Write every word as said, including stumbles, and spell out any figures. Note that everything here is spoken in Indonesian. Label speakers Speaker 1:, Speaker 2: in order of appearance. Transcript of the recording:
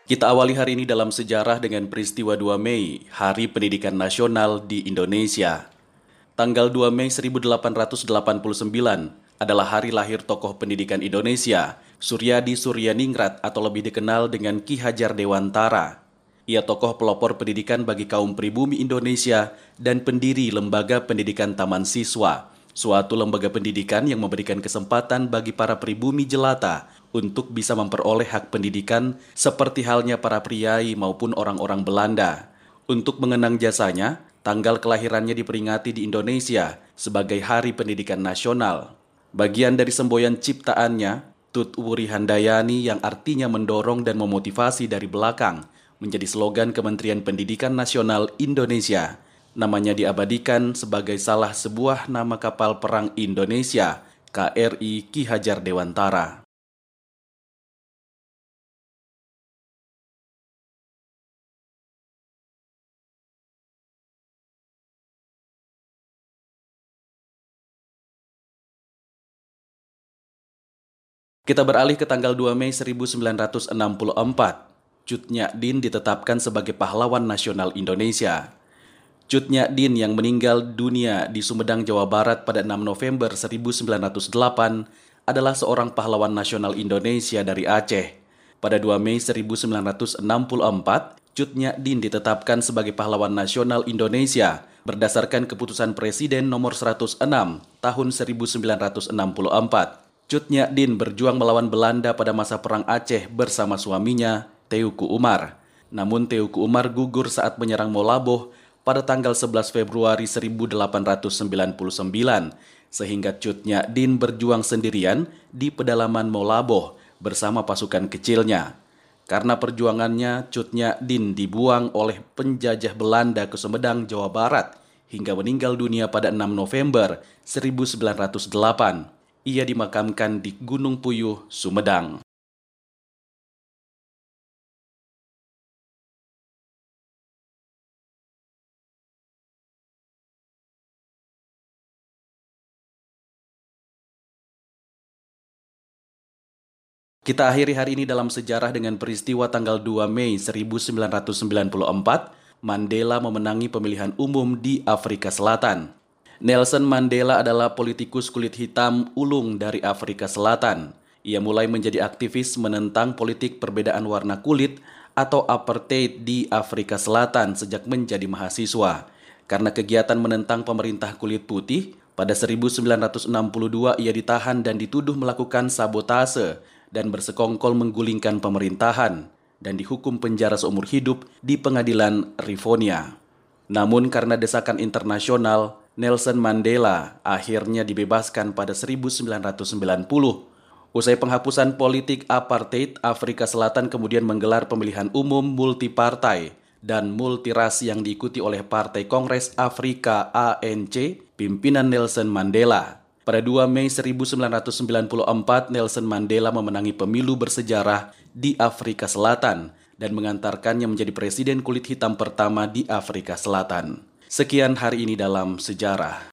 Speaker 1: Kita awali hari ini dalam sejarah dengan peristiwa dua Mei, Hari Pendidikan Nasional di Indonesia. Tanggal dua Mei seribu delapan ratus delapan puluh sembilan adalah hari lahir tokoh pendidikan Indonesia, Suryadi Suryaningrat atau lebih dikenal dengan Ki Hajar Dewantara. Ia tokoh pelopor pendidikan bagi kaum pribumi Indonesia dan pendiri Lembaga Pendidikan Taman Siswa, suatu lembaga pendidikan yang memberikan kesempatan bagi para pribumi jelata untuk bisa memperoleh hak pendidikan seperti halnya para priai maupun orang-orang Belanda. Untuk mengenang jasanya, tanggal kelahirannya diperingati di Indonesia sebagai Hari Pendidikan Nasional. Bagian dari semboyan ciptaannya, Tut Wuri Handayani yang artinya mendorong dan memotivasi dari belakang, menjadi slogan Kementerian Pendidikan Nasional Indonesia. Namanya diabadikan sebagai salah sebuah nama kapal perang Indonesia, K R I Ki Hajar Dewantara. Kita beralih ke tanggal dua Mei seribu sembilan ratus enam puluh empat. Cut Nyak Dien ditetapkan sebagai pahlawan nasional Indonesia. Cut Nyak Dien yang meninggal dunia di Sumedang, Jawa Barat pada enam November seribu sembilan ratus delapan adalah seorang pahlawan nasional Indonesia dari Aceh. Pada dua Mei seribu sembilan ratus enam puluh empat, Cut Nyak Dien ditetapkan sebagai pahlawan nasional Indonesia berdasarkan keputusan Presiden nomor seratus enam tahun seribu sembilan ratus enam puluh empat. Cut Nyak Dien berjuang melawan Belanda pada masa Perang Aceh bersama suaminya, Teuku Umar. Namun Teuku Umar gugur saat menyerang Molaboh pada tanggal sebelas Februari seribu delapan ratus sembilan puluh sembilan, sehingga Cut Nyak Dien berjuang sendirian di pedalaman Molaboh bersama pasukan kecilnya. Karena perjuangannya, Cut Nyak Dien dibuang oleh penjajah Belanda ke Sumedang, Jawa Barat, hingga meninggal dunia pada enam November seribu sembilan ratus delapan. Ia dimakamkan di Gunung Puyuh, Sumedang. Kita akhiri hari ini dalam sejarah dengan peristiwa tanggal dua Mei seribu sembilan ratus sembilan puluh empat, Mandela memenangi pemilihan umum di Afrika Selatan. Nelson Mandela adalah politikus kulit hitam ulung dari Afrika Selatan. Ia mulai menjadi aktivis menentang politik perbedaan warna kulit atau apartheid di Afrika Selatan sejak menjadi mahasiswa. Karena kegiatan menentang pemerintah kulit putih, pada seribu sembilan ratus enam puluh dua ia ditahan dan dituduh melakukan sabotase dan bersekongkol menggulingkan pemerintahan dan dihukum penjara seumur hidup di pengadilan Rivonia. Namun karena desakan internasional, Nelson Mandela akhirnya dibebaskan pada seribu sembilan ratus sembilan puluh. Usai penghapusan politik apartheid, Afrika Selatan kemudian menggelar pemilihan umum multipartai dan multiras yang diikuti oleh Partai Kongres Afrika A N C, pimpinan Nelson Mandela. Pada dua Mei seribu sembilan ratus sembilan puluh empat, Nelson Mandela memenangi pemilu bersejarah di Afrika Selatan dan mengantarkannya menjadi presiden kulit hitam pertama di Afrika Selatan. Sekian hari ini dalam sejarah.